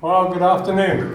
Well, good afternoon.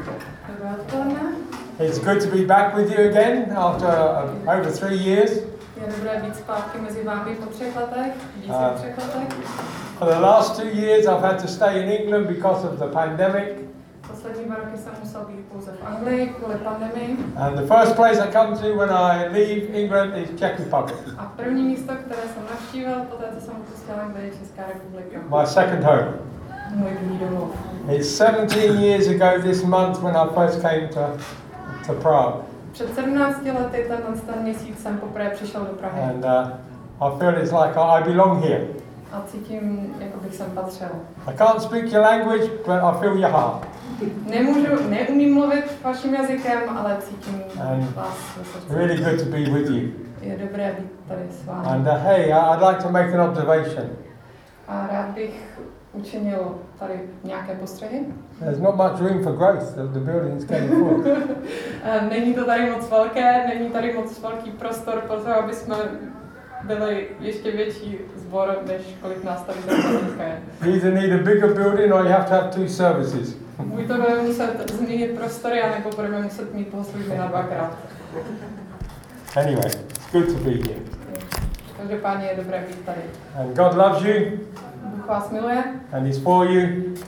It's good to be back with you again after over 3 years. Je dobré být zpátky mezi vámi po 3 letech, více než 3 letech. For the last 2 years I've had to stay in England because of the pandemic. Poslední 2 roky jsem musel být pouze v Anglii kvůli pandemii. And the first place I come to when I leave England is Czech Republic. A první místo, které jsem navštívil, poté co jsem opustil Anglii, je Česká republika. My second home. Můj druhý domov. It's 17 years ago this month when I first came to Prague. Před 17 lety ten měsíc jsem poprvé přišel do Prahy. And I feel it's like I belong here. A cítím, jako bych sem patřil. I can't speak your language, but I feel your heart. Neumím mluvit vaším jazykem, ale cítím vás ve srdci. Really good to be with you. Je dobré být tady s vámi. And hey, I'd like to make an observation. A rád bych učinil tady nějaké postřehy. There's not much room for growth. The building's getting full. Není to tady moc velké, není tady moc velký prostor pro to, aby jsme byli ještě větší sbor, než kolik nás tady dneska je. You either need a bigger building or you have to have 2 services. Buď to budeme muset změnit prostory, anebo budeme muset mít bohoslužby na 2krát. Anyway, it's good to be here. Každopádně je dobré být tady. And God loves you. Bůh vás miluje. And He's for you.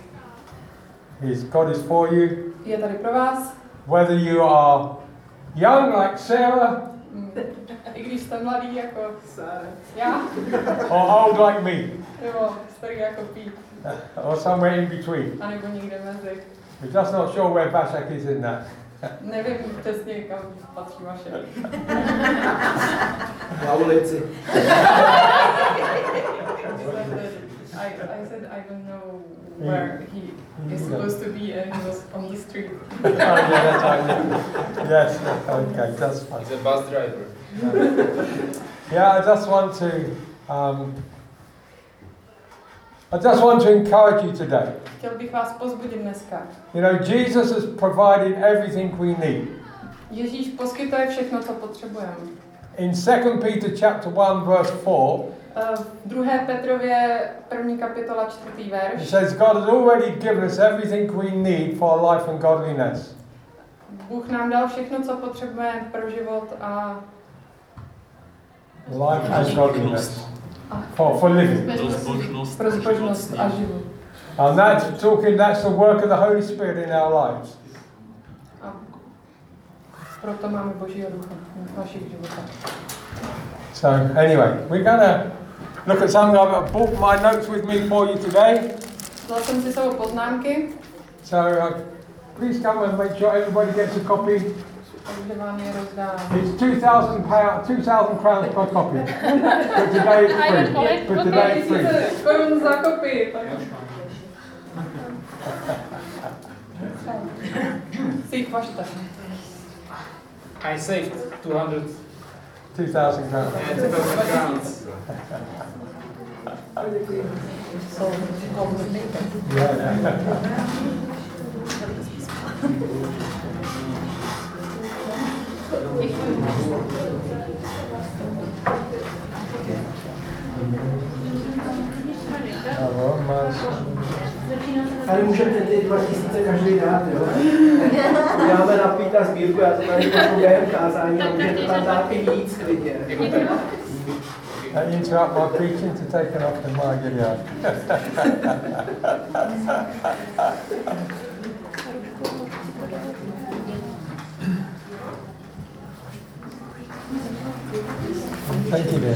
God is for you. Je tady pro vás. Whether you are young like Sarah, i když jste mladý jako já, or old like me, nebo starý jako Pete, or somewhere in between. a nebo někde mezi. We're just not sure where Vašek is in that. Nevím přesně, kam patří vaše. Na ulici. I said I don't know where he is supposed to be, and he was on the street. Yeah, that's right. Yes, okay, that's fine. He's a bus driver. Yeah, I just want to encourage you today. Chtěl bych vás pozbudit dneska. You know, Jesus has provided everything we need. Ježíš poskytuje všechno, co potřebujeme. In 2 Peter chapter 1 verse 4, v 2. Petrově 1. kapitola 4. verš. it says God has already given us everything we need for life and godliness. Bůh nám dal všechno, co potřebujeme pro život a Life and godliness. For living. Pro zbožnost a život. And that's the work of the Holy Spirit in our lives. A proto máme Božího ducha v našich životech. So anyway, we're gonna look at something. I've brought my notes with me for you today. Dal jsem si sebou poznámky. So please come and make sure everybody gets a copy. Takže vám je rozdám. It's £2,000 crowns per copy. But today it's free. But today it's free. Korun za kopii. Si jich vašte. I saved 2,000 crowns. 2,000 crowns. Ale můžeme ty 2000 každý dát, jo? Děláme na Píta sbírku, já to tady pošlu během kázání a můžete tam dát i víc klidně. Interrupt my preaching to take it off the market, yeah. Thank you, dear.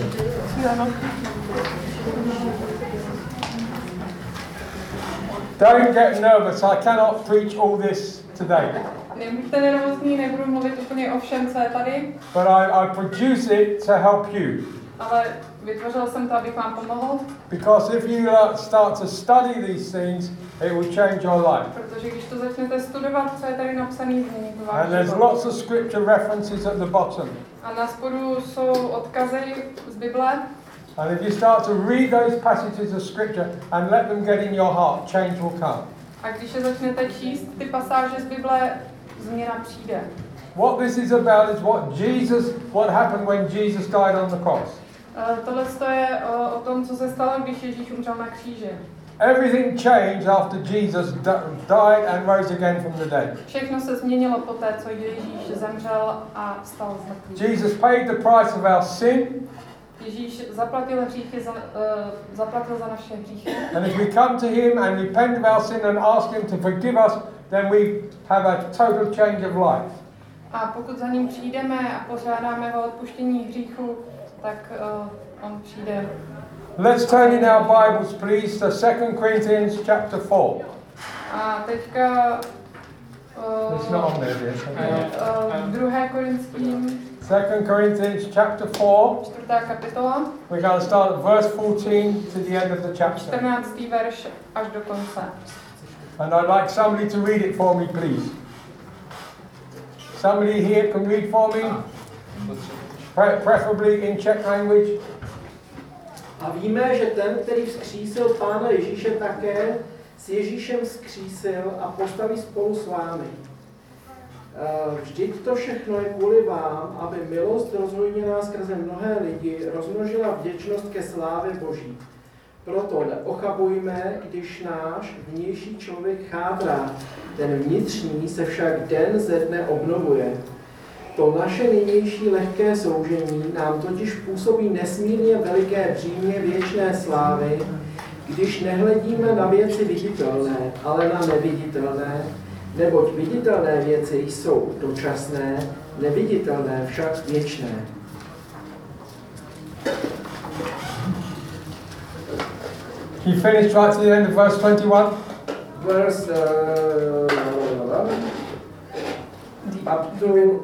Don't get nervous. I cannot preach all this today. Nebuďte nervózní, nebudu mluvit úplně o všem, co je tady. But I produce it to help you. Ale vytvořil jsem to, abych vám pomohl. Because if you start to study these things, it will change your life. Protože když to začnete studovat, co je tady napsané, změní to váš And there's život. lots of scripture references at the bottom. A na spodu jsou odkazy z Bible. And if you start to read those passages of scripture and let them get in your heart, change will come. A když je začnete číst ty pasáže z Bible, změna přijde. What this is about is what happened when Jesus died on the cross. Tohle je o tom, co se stalo, když Ježíš umřel na kříži. Everything changed after Jesus died and rose again from the dead. Všechno se změnilo poté, co Ježíš zemřel a vstal z mrtvých. Jesus paid the price of our sin. Ježíš zaplatil za naše hříchy. And if we come to him and repent of our sin and ask him to forgive us, then we have a total change of life. A pokud za ním přijdeme a požádáme ho o odpuštění hříchu, tak on přijde. Let's turn in our Bibles, please, to 2 Corinthians chapter 4. A teďka It's not on there, dear. 2. Korinským 2 Corinthians chapter 4. 4. kapitola, We're going to start at verse 14 to the end of the chapter. 14. verš až do konce. And I'd like somebody to read it for me, please. Somebody here can read for me? Preferably in Czech language. A víme, že ten, který vzkřísil Pána Ježíše také, s Ježíšem vzkřísil a postaví spolu s vámi. Vždyť to všechno je kvůli vám, aby milost rozhojněná skrze mnohé lidi rozmnožila vděčnost ke slávě Boží. Proto neochabujme, když náš vnější člověk chátrá, ten vnitřní se však den ze dne obnovuje. To naše nynější lehké soužení nám totiž působí nesmírně veliké břímě věčné slávy, když nehledíme na věci viditelné, ale na neviditelné, neboť viditelné věci jsou dočasné, neviditelné však věčné. You finished right to the end of verse 21? Verse up to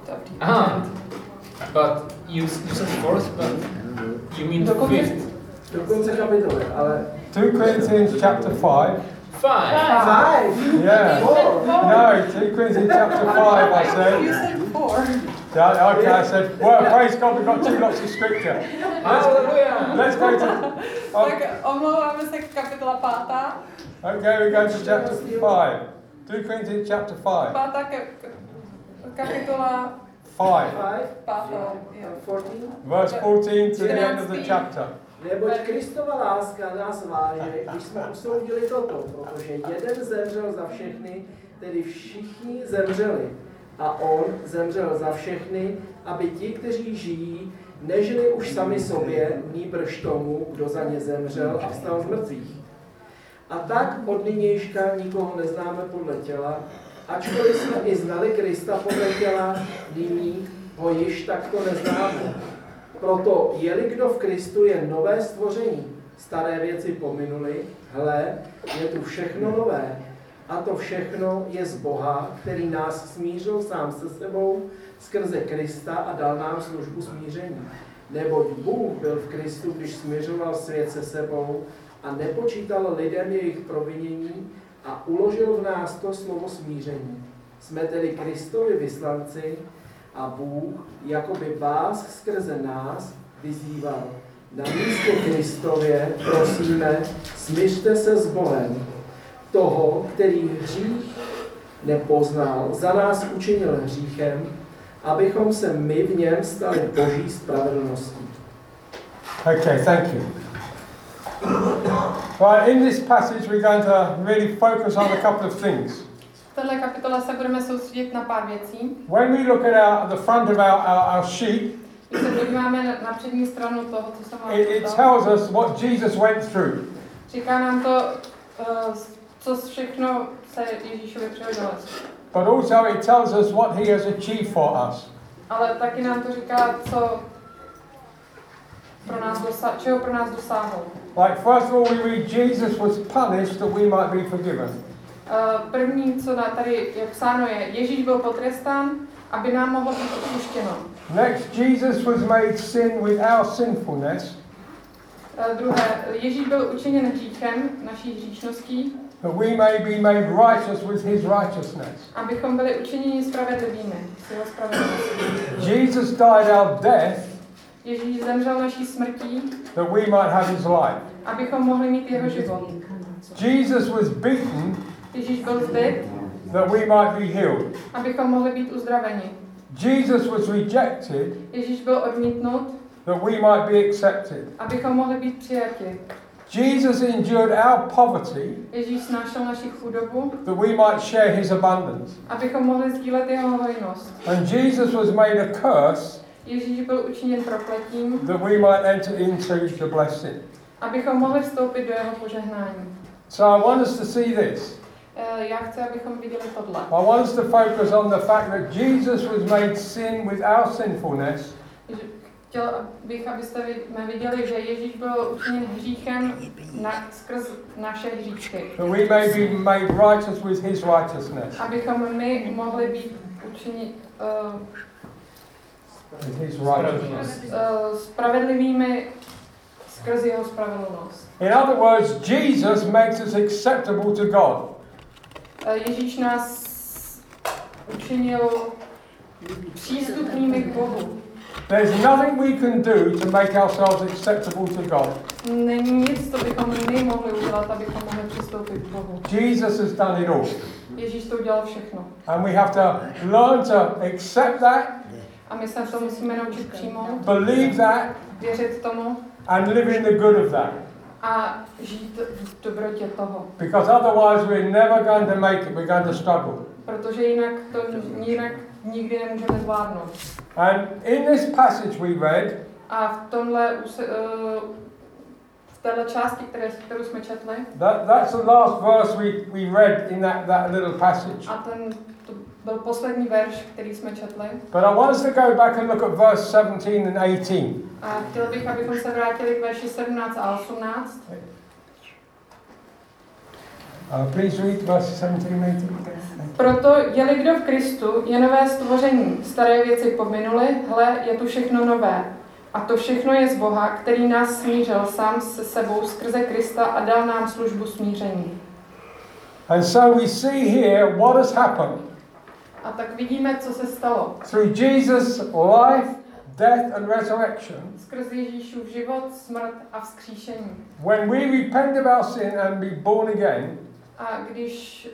But you said fourth, but you mean fifth. do konce kapitoly, ale 2 Corinthians chapter 5. Five. Yeah. Four. No, 2 Corinthians chapter 5, I You said. said 4. Yeah, okay, I said, well, praise God, we've got two lots of scripture. Hallelujah. Let's go to... Tak omlouváme se k kapitola 5. Okay, we go to chapter 5. 2 Corinthians chapter 5. 5. kapitola 5. 14. Verse 14 to the end of the chapter. Neboť Kristova láska nás váže, když jsme usoudili toto, protože jeden zemřel za všechny, tedy všichni zemřeli. A on zemřel za všechny, aby ti, kteří žijí, nežili už sami sobě, nýbrž tomu, kdo za ně zemřel a vstal z mrtvých. A tak od nynějška nikoho neznáme podle těla, ačkoliv jsme i znali Krista podle těla, nyní ho již takto neznáme. Proto je-li kdo v Kristu, je nové stvoření. Staré věci pominuly, hle, je tu všechno nové. A to všechno je z Boha, který nás smířil sám se sebou skrze Krista a dal nám službu smíření. Neboť Bůh byl v Kristu, když smiřoval svět se sebou a nepočítal lidem jejich provinění a uložil v nás to slovo smíření. Jsme tedy Kristovi vyslanci a Bůh, jakoby vás skrze nás, vyzýval. Na místě Kristově prosíme, smířte se s Bohem. Toho, který hřích nepoznal, za nás učinil hříchem, abychom se my v něm stali Boží spravedlností. Okay, thank you. Right, in this passage we're going to really focus on a couple of things. V této kapitole se budeme soustředit na pár věcí. When we look at the front of our sheet, Když se podíváme na přední stranu toho, co jsem vám it říkal, tells us what Jesus went through. říká nám to, co všechno se Ježíšovi přihodilo. But also it tells us what he has achieved for us. Ale taky nám to říká, co čeho pro nás dosáhl. Like first of all we read Jesus was punished that we might be forgiven. První, co tady je psáno, je, Ježíš byl potrestán, aby nám mohlo být odpuštěno. Next, Jesus was made sin with our sinfulness. Druhé, Ježíš byl učiněn hříchem, naší hříšností, that we may be made righteous with his righteousness. abychom byli učiněni spravedlivými, s jeho spravedlností. Jesus died our death Ježíš zemřel naší smrtí, that we might have his life. abychom mohli mít jeho život. Jesus was beaten Ježíš byl zbyt, that we might be healed. abychom mohli být uzdraveni. Jesus was rejected Ježíš byl odmítnut, that we might be accepted. abychom mohli být přijati. Jesus endured our poverty Ježíš snášel naši chudobu, that we might share his abundance. abychom mohli sdílet jeho hojnost. And Jesus was made a curse Ježíš byl učiněn prokletím, that we might enter into the blessing. abychom mohli vstoupit do jeho požehnání. So I want us to see this. Já chci, abychom viděli tohle. I want us to focus on the fact that Jesus was made sin with our sinfulness. Chtěl bych, abyste viděli, že Ježíš byl učiněn hříchem skrz naše hříčky. That we may be made righteous with his righteousness. Abychom my mohli být učiněni With his righteousness. spravedlivými skrz jeho spravedlnost. In other words, Jesus makes us acceptable to God. Ježíš nás učinil přístupnými k Bohu. There's nothing we can do to make ourselves acceptable to God. Není nic, co bychom my mohli udělat, abychom mohli přistoupit k Bohu. Jesus has done it all. Ježíš to udělal všechno. And we have to learn to accept that, A my se to musíme naučit přijmout, believe that, věřit tomu and live in the good of that. a žít v dobrotě toho. Because otherwise we're never going to make it, we're going to struggle. Protože jinak nikdy nemůžeme zvládnout. And in this passage we read, A v tomhle, v téhle části, kterou jsme četli, that's the last verse we read in that little passage. a to byl poslední verš, který jsme četli. But I want us to go back and look at verse 17 and 18. A chtěl bych, abychom se vrátili k verši 17 a 18. Please read verse 17 and 18. Proto, je-li kdo v Kristu, je nové stvoření. Staré věci pominuly, hle, je tu všechno nové. A to všechno je z Boha, který nás smířil sám se sebou skrze Krista a dal nám službu smíření. And so we see here what has happened. A tak vidíme, co se stalo. Through Jesus' life, death and resurrection, Skrz Ježíšův život, smrt a vzkříšení. when we repent of our sin and be born again, A když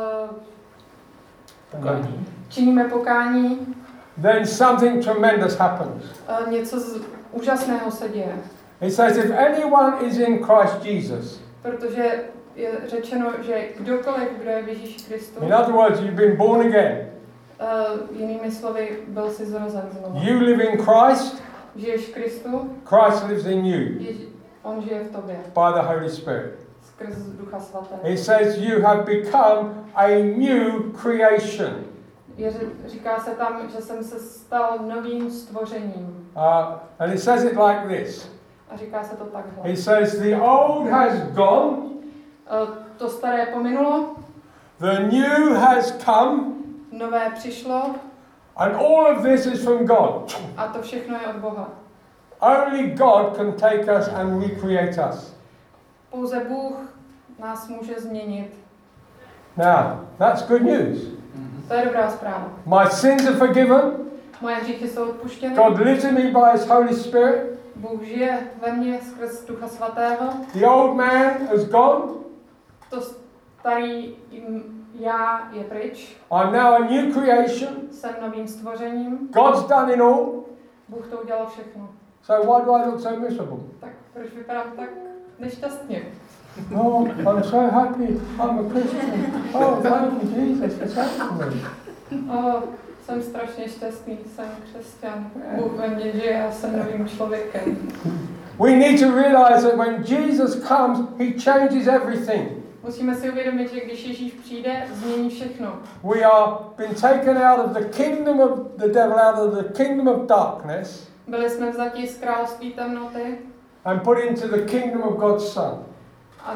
činíme pokání, then something tremendous happens. Něco úžasného se děje. It says, if anyone is in Christ Jesus, Protože je řečeno, že kdokoliv, kdo je v Ježíši Kristu, in other words, you've been born again, jinými slovy, byl si zrozen znovu. you live in Christ, Žiješ v Kristu, Christ lives in you on žije v tobě, by the Holy Spirit. skrz Ducha Svatého. It says you have become a new creation. Říká se tam, že jsem se stal novým stvořením. And it says it like this. A říká se to takhle. It says the old has gone, To staré pominulo, the new has come, nové přišlo and all of this is from God. a to všechno je od Boha. Only God can take us and recreate us. Pouze Bůh nás může změnit. Now, that's good news. To je dobrá zpráva. My sins are forgiven. Moje hříchy jsou odpuštěny. God lives in me by His Holy Spirit. Bůh žije ve mně skrz Ducha Svatého. The old man has gone. To starý já je pryč. I'm now a new creation. Jsem novým stvořením. God's done it all. Bůh to udělal všechno. So why do I look so miserable? Tak proč vypadám tak nešťastně? Oh, I'm so happy. I'm a Christian. Oh, thank you, Jesus, for saving me. Jsem strašně šťastný, jsem křesťan. Bůh ve mně žije a jsem novým člověkem. We need to realize that when Jesus comes, He changes everything. Musíme si uvědomit, že když Ježíš přijde, změní všechno. We are been taken out of the kingdom of the devil, out of the kingdom of darkness, Byli jsme vzati z království temnoty and put into the kingdom of God's Son. a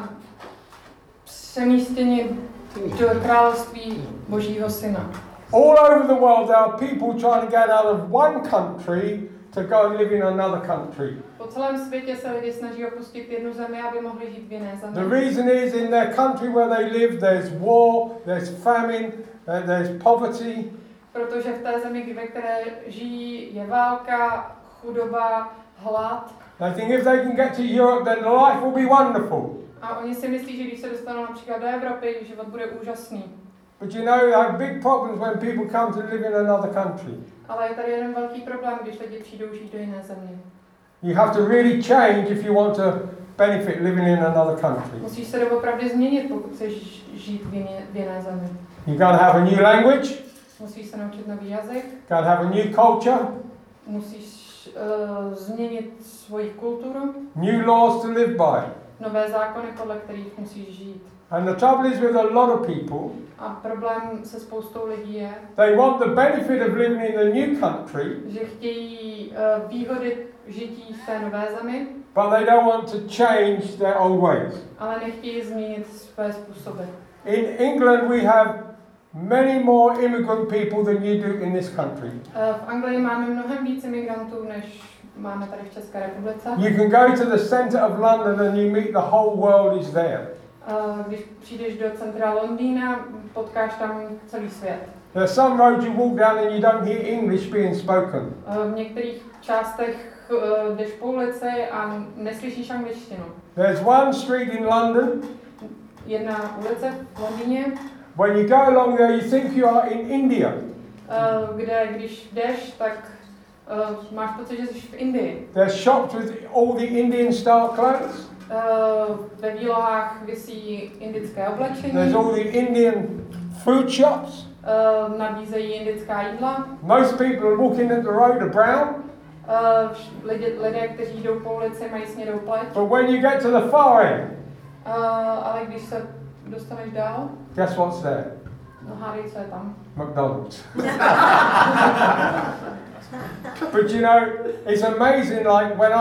přemístěni do království Božího Syna. All over the world, there are people trying to get out of one country to go and live in another country. Po celém světě se lidi snaží opustit jednu zemi, aby mohli žít v jiné zemi. The reason is in their country where they live, there's war, there's famine, there's poverty. Protože v té zemi, ve které žijí, je válka, chudoba, hlad. They think if they can get to Europe, then life will be wonderful. A oni si myslí, že když se dostanou například do Evropy, život bude úžasný. But you know, there are big problems when people come to live in another country. Ale je tady jeden velký problém, když lidi přijdou žít do jiné země. You have to really change if you want to benefit living in another country. Musíš se doopravdy změnit, pokud chceš žít v jiné zemi. You're going to have a new language. Musíš se naučit nový jazyk. Going to have a new culture. Musíš změnit svoji kulturu. New laws to live by. Nové zákony, podle kterých musíš žít. And the trouble is with a lot of people, A problém se spoustou lidí je, they want the benefit of living in the new country, že chtějí výhody žití v té nové zemi, but they don't want to change their old ways. ale nechtějí změnit své způsoby. In England we have many more immigrant people than you do in this country. V Anglii máme mnohem víc imigrantů, než máme tady v České republice. You can go to the centre of London and you meet the whole world is there. Když přijdeš do centra Londýna, potkáš tam celý svět. There are some roads you walk down and you don't hear English being spoken. V některých částech jdeš po ulici a neslyšíš angličtinu. There's one street in London. Jedna ulice v Londýně. When you go along there, you think you are in India. Kde když jdeš, tak máš pocit, že jsi v Indii. There's shops with all the Indian style clothes. Ve výlohách visí indické oblečení. There's all the Indian food shops. Nabízejí indická jídla. Most people walking at the road are brown. Lidé, kteří jdou po ulici, mají snědou pleť. But when you get to the far end, ale když se dostaneš dál, guess what's there? no hádej, co je tam. McDonald's. But you know, it's amazing, like when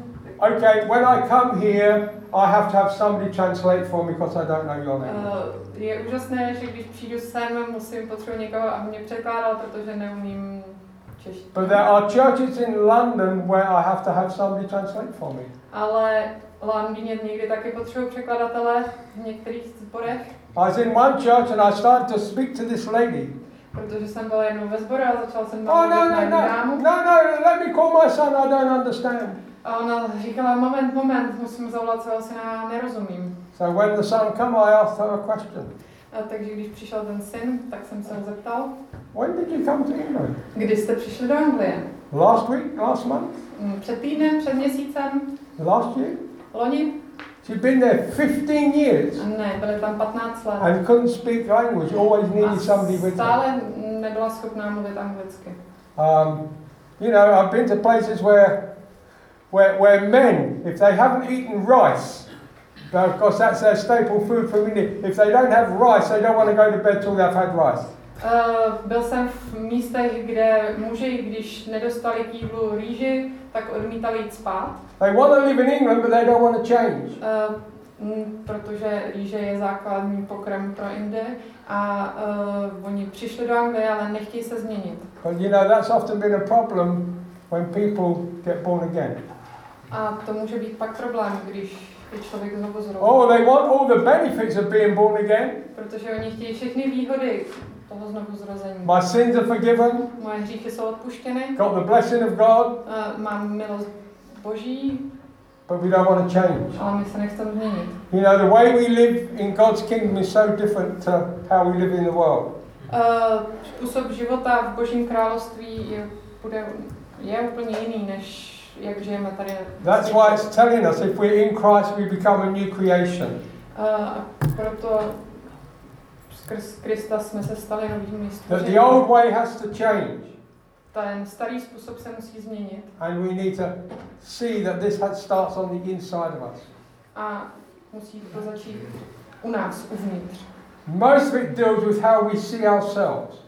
I come here, I have to have somebody translate for me because I don't know your name. Je úžasné, že když přijdu sem, potřebuji někoho, aby mě překládal, protože neumím češtinu. But there are churches in London where I have to have somebody translate for me. Ale v Londýně někdy taky potřebuji překladatele v některých sborech. I was in one church and I started to speak to this lady. Protože jsem byla jednou ve sboru a začal jsem Oh, mluvit na jednu no, dámu. let me call my son, I don't understand. A ona říkala, moment, musím zavolat svého syna, nerozumím. So when the son came, I asked her a question. Takže když přišel ten syn, tak jsem se ho zeptal, When did you come to England? kdy jste přišli do Anglie? Last week, last month, Před týdnem, před měsícem, last year? loni? She'd been there 15 years Ne, byly tam 15 let. and couldn't speak language, always needed somebody with her. Stále nebyla schopná mluvit anglicky. You know, I've been to places where men, if they haven't eaten rice, because that's their staple food from India, if they don't have rice, they don't want to go to bed till they've had rice. Byl jsem v místech, kde muži, když nedostali k jídlu rýži, tak odmítali jít spát. They want to live in England, but they don't want to change. Protože rýže je základní pokrm pro Indii a oni přišli do Anglie, ale nechtějí se změnit. But you know, that's often been a problem when people get born again. A to může být pak problém, když je člověk znovu zrozen. Oh, they want all the benefits of being born again. Protože oni chtějí všechny výhody toho znovu zrození. My sins are forgiven. Moje hříchy jsou odpuštěny. Got the blessing of God. Mám milost Boží. But we don't want to change. Ale my se nechceme změnit. You know, the way we live in God's kingdom is so different to how we live in the world. Způsob života v Božím království je úplně jiný, než jak žijeme tady. That's why it's telling us if we're in Christ we become a new creation. Proto skrz Krista jsme se stali novými That the stvořeními. old way has to change. Ten starý způsob se musí změnit. And we need to see that this starts on the inside of us. A musí to začít u nás, uvnitř. Most of it deals with how we see ourselves.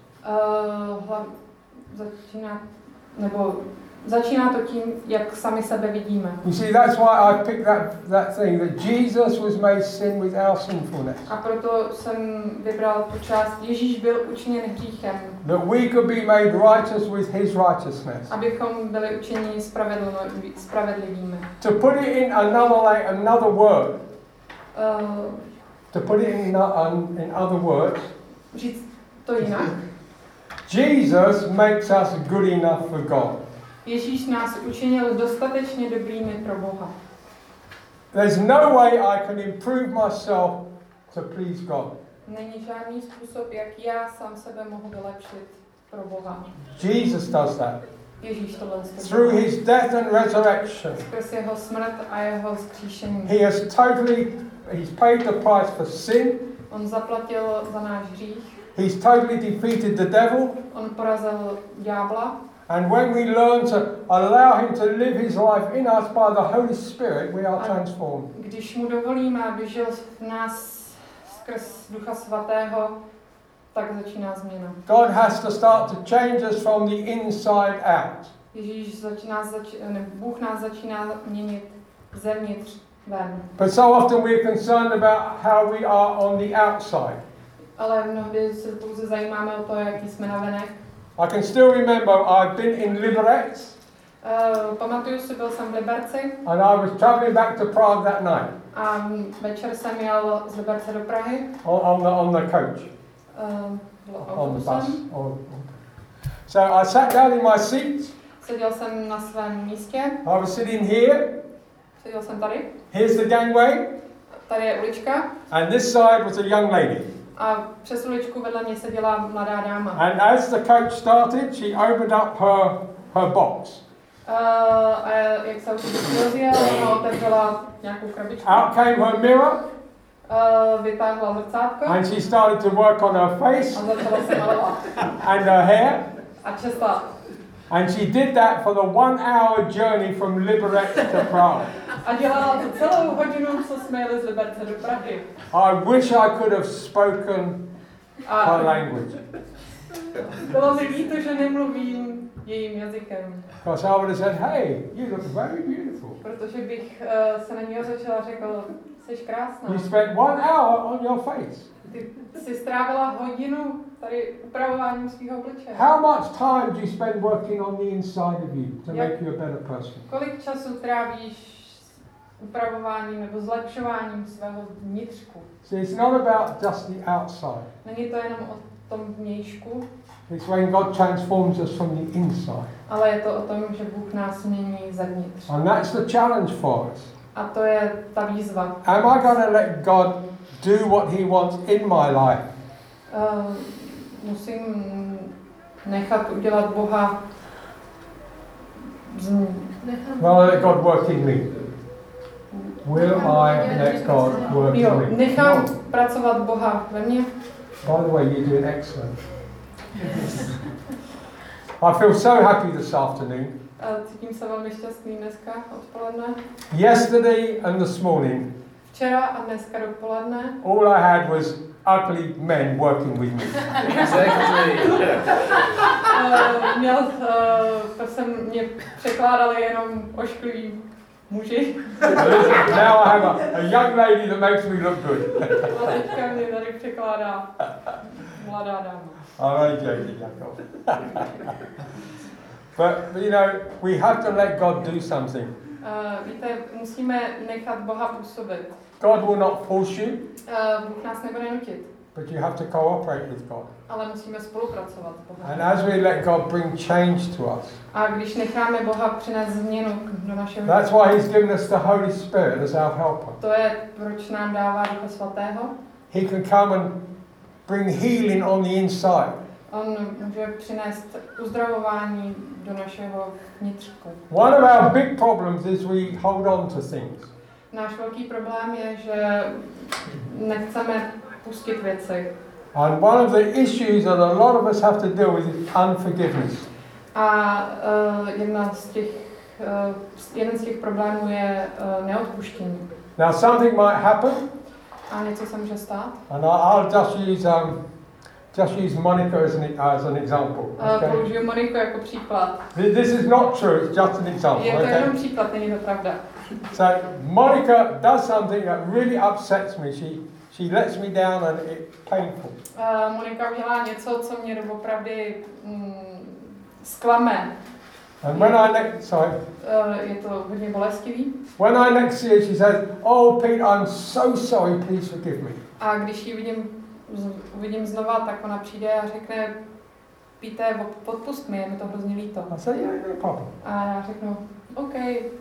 Začíná to tím, jak sami sebe vidíme. You see, that's why I picked that thing, that Jesus was made sin with our sinfulness. A proto jsem vybral tu část, Ježíš byl učiněn hříchem. That we could be made righteous with his righteousness. Abychom byli učiněni spravedlivými. To put it in another word. To put it in other words. Říct to jinak. Jesus makes us good enough for God. Ježíš nás učinil dostatečně dobrými pro Boha. There's no way I can improve myself to please God. Není žádný způsob, jak já sám sebe mohu vylepšit pro Boha. Jesus does that. Ježíš tohle through his death and resurrection. Skrz jeho smrt a jeho vzkříšení. He's paid the price for sin. On zaplatil za náš hřích. He's totally defeated the devil. On porazil ďábla. And when we learn to allow him to live his life in us by the Holy Spirit, we are transformed. Když mu dovolíme, aby žil v nás skrz Ducha Svatého, tak začíná změna. God has to start to change us from the inside out. Bůh nás začíná měnit zevnitř ven. But so often we are concerned about how we are on the outside. Ale mnohdy se pouze zajímáme o to, jaký jsme navenek. I can still remember I've been in Liberec. Pamatuju si, byl jsem v Liberci. And I was travelling back to Prague that night. A večer jsem jel z Liberce do Prahy. On the coach. On the bus. So I sat down in my seat. Seděl jsem na svém místě. I was sitting here. Seděl jsem tady. Here's the gangway. Tady je ulička. And this side was a young lady. A přes uličku vedle mě seděla mladá dáma. And as the coach started, she opened up her box. A jak se autobus rozjel, ona otevřela nějakou krabičku. Out came her mirror. Vytáhla zrcátko. And she started to work on her face. A začala se malovat. And her hair. A česla. And she did that for the 1 hour journey from Liberec to Prague. A dělala to celou hodinu, co jsme jeli z Liberce do Prahy. I wish I could have spoken her language. Bylo mi líto, že nemluvím jejím jazykem. Because I would have said, hey, you look very beautiful. Protože bych se na ní otočil a řekl, jsi krásná. You spent 1 hour on your face. Ty jsi strávila hodinu tady upravováním svého obličeje. How much time do you spend working on the inside of you to make you a better person? Kolik času trávíš upravováním nebo zlepšováním svého vnitřku? See, it's not about just the outside. Není to jenom o tom vnějšku. It's when God transforms us from the inside. Ale je to o tom, že Bůh nás mění zevnitř. And that's the challenge for us. A to je ta výzva. Am I going to let God do what he wants in my life? Musím nechat udělat Boha. Will I let God work in me? Will I let God work in me? Nechám pracovat Boha ve mně. By the way, you're doing excellent. I feel so happy this afternoon. Cítím se velmi šťastný dneska odpoledne. Yesterday and this morning. Včera a dneska dopoledne. All I had was ugly men working with me. Exactly. Mě překládali jenom oškliví muži. Now I have a young lady that makes me look good. A teďka mě tady překládá mladá dáma. I'm only joking, Jakob. But you know, we have to let God do something. Víte, musíme nechat Boha působit. God will not force you. Bůh nás nebude nutit. But you have to cooperate with God. Ale musíme spolupracovat s Bohem. And as we let God bring change to us. A když necháme Boha přinést změnu do našeho života. That's why he's given us the Holy Spirit as our helper. To je, proč nám dává Ducha Svatého. He can come and bring healing on the inside. On může přinést uzdravování do našeho vnitřku. One of our big problems is we hold on to things. Náš velký problém je, že nechceme pustit věci. And one of the issues that a lot of us have to deal with is unforgiveness. A jeden z těch problémů je neodpuštění. Now something might happen. A něco se může stát. And I'll just use Monica as an example. Okay? Použiju Moniku jako příklad. This is not true, it's just an example. Je to jenom příklad, není to pravda. So Monica does something that really upsets me. She lets me down and it's painful. Monika udělá něco, co mě doopravdy zklame. And when je to hodně bolestivý. When I next see her, she says, "Oh, Pete, I'm so sorry. Please forgive me." A když ji uvidím znova, tak ona přijde a řekne, Pete, odpust mi, je mi to hrozně líto. I say, yeah, no problem. A já řeknu, OK,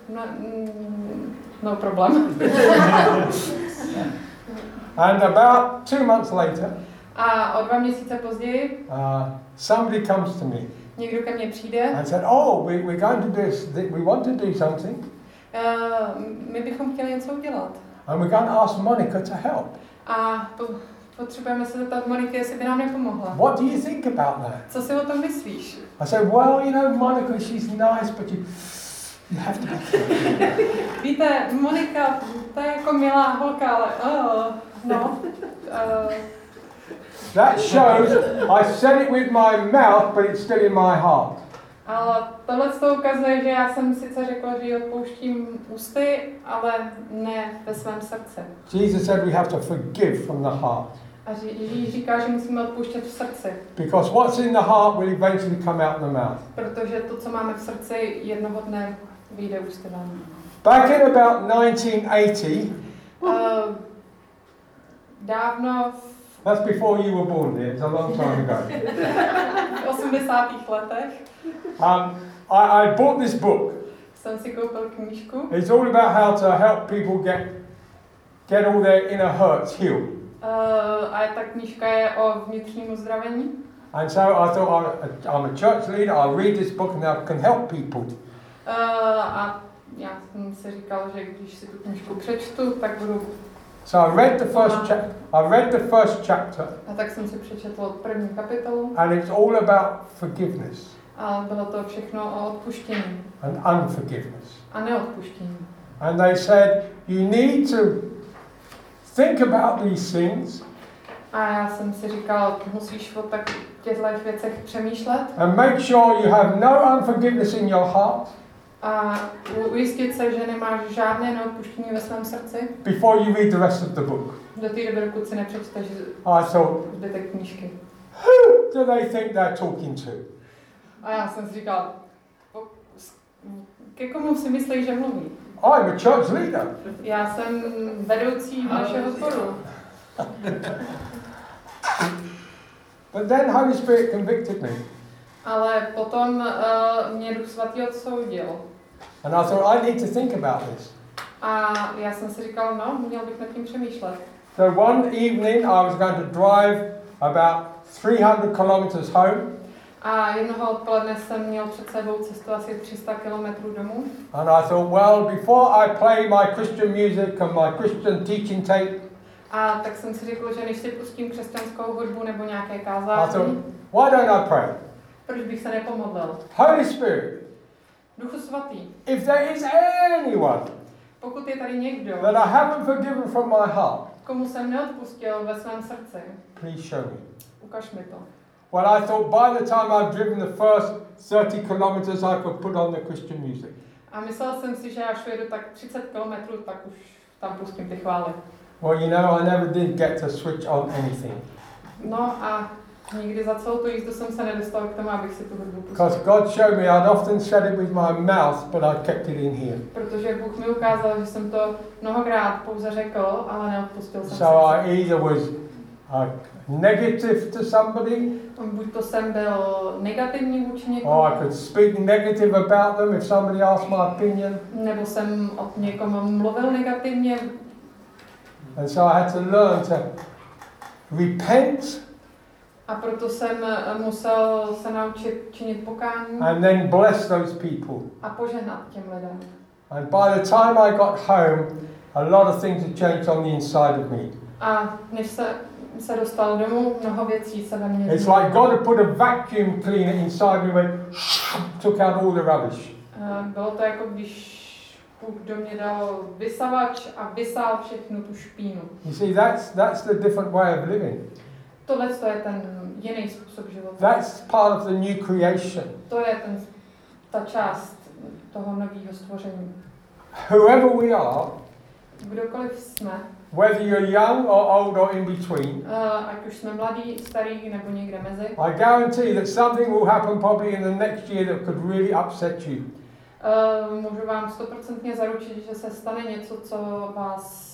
no problém. And about 2 months later, A o 2 měsíce později somebody comes to me někdo ke mně přijde and said, "Oh, we're going to do this. We want to do something, my bychom chtěli něco udělat. and we're going to ask Monica to help. A potřebujeme se zeptat Moniky, jestli by nám nepomohla. What do you think about that?" Co si o tom myslíš? I said, "Well, you know, Monica, she's nice, but you have to be careful." Víte, Monika, to je jako milá holka, ale no. That shows I said it with my mouth, but it's still in my heart. Ale tohle to ukazuje, že já jsem sice řekl, že ji odpouštím ústy, ale ne ve svém srdci. Jesus said we have to forgive from the heart. A Ježíš říká, že musíme odpouštět v srdci. Because what's in the heart will eventually come out the mouth. Protože to, co máme v srdci, jednoho dne vyjde ústy ven. Back in about 1980, dávno that's before you were born, dear. It's a long time ago. v 80. letech I bought this book. jsem si koupil knížku. It's all about how to help people get all their inner hurts healed. A ta knížka je o vnitřním uzdravení. And so I thought, I'm a church leader, I'll read this book and I can help people. A já jsem si říkal, že když si tu knížku přečtu, tak budu... So I read the first chapter. A tak jsem si přečetl první kapitolu. And it's all about forgiveness. A bylo to všechno o odpuštění. And unforgiveness. A neodpuštění. And they said, you need to think about these things. A já jsem si říkal, musíš o těchto věcech přemýšlet. And make sure you have no unforgiveness in your heart. A ujistit se, že nemáš žádné neodpuštění ve svém srdci. Before you read the rest of the book. Do té doby, dokud si nepřečteš zbytek knížky. Who do they think they're talking to? A já jsem si říkal, ke komu si myslí, že mluví? I'm a church leader. Já jsem vedoucí našeho sboru. But then Holy Spirit convicted me. Ale potom mě Duch Svatý odsoudil. And I thought, I need to think about this. A já jsem si říkal, no, měl bych nad tím přemýšlet. So one evening I was going to drive about 300 kilometers home. A jednoho odpoledne jsem měl před sebou cestu asi 300 kilometrů domů. And I thought, well, before I play my Christian music and my Christian teaching tape, a tak jsem si řekl, že než si pustím křesťanskou hudbu nebo nějaké I kázání, thought, why don't I pray? proč bych se nepomodlil? Holy Spirit, Duchu Svatý, if there is anyone pokud je tady někdo, that I haven't forgiven from my heart, komu jsem neodpustil ve svém srdci, please show me. ukaž mi to. Well, I thought by the time I've driven the first 30 kilometers, I could put on the Christian music. A myslel jsem si, že až jedu tak 30 kilometrů, tak už tam pustím ty chvály. Well, you know, I never did get to switch on anything. No a nikdy za celou tu jízdu jsem se nedostal k tomu, abych si tu hudbu pustil. Because God showed me I'd often said it with my mouth, but I kept it in here. Protože Bůh mi ukázal, že jsem to mnohokrát pouze řekl, ale neodpustil jsem So I either was negative to somebody, buď to jsem byl negativní vůči někomu, or I could speak negative about them if somebody asked my opinion. nebo jsem o někomu mluvil negativně. And so I had to learn to repent. A proto jsem musel se naučit činit pokání And then bless those people. a požehnat těm lidem. And by the time I got home, a lot of things had changed on the inside of me. A než se dostal domů, mnoho věcí se ve mně It's like God had put a vacuum cleaner inside me and took out all the rubbish. Bylo to jako když Bůh do mě dal vysavač a vysál všechnu tu špínu. You see, that's the different way of living. Tohle je ten jiný způsob života. That's part of the new creation. To je ta část toho nového stvoření. Whoever we are, Kdokoliv jsme, whether you're young or old or in between, ať už jsme mladí, starý nebo někde mezi, I guarantee that something will happen probably in the next year that could really upset you. můžu vám 100% zaručit, že se stane něco, co vás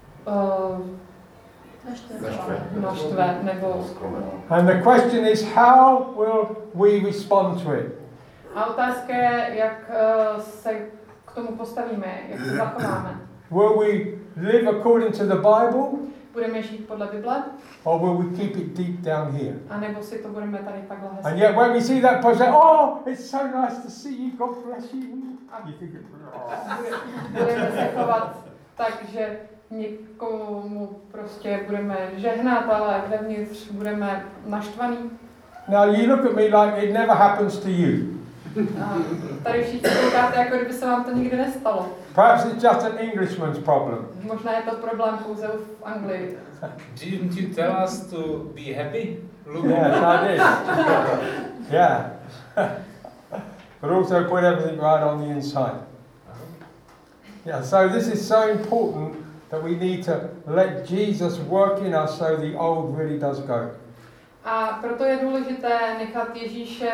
naštve nebo... And the question is, how will we respond to it? A otázka je, jak se k tomu postavíme, jak se zachováme. Will we live according to the Bible? Budeme žít podle Bible, or will we keep it deep down here? anebo si to budeme tady takhle And hezky. yet when we see that person, oh, it's so nice to see you, God bless you. You think it's, Budeme se chovat tak, že někomu prostě budeme žehnat, ale vevnitř budeme naštvaný. Now you look at me like it never happens to you. A tady všichni koukáte, jako kdyby se vám to nikdy nestalo. Perhaps it's just an Englishman's problem. Možná je to problém pouze v Anglii. Didn't you tell us to be happy? Look. Yes, I did. Yeah. But also put everything right on the inside. Yeah, so this is so important that we need to let Jesus work in us so the old really does go. A proto je důležité nechat Ježíše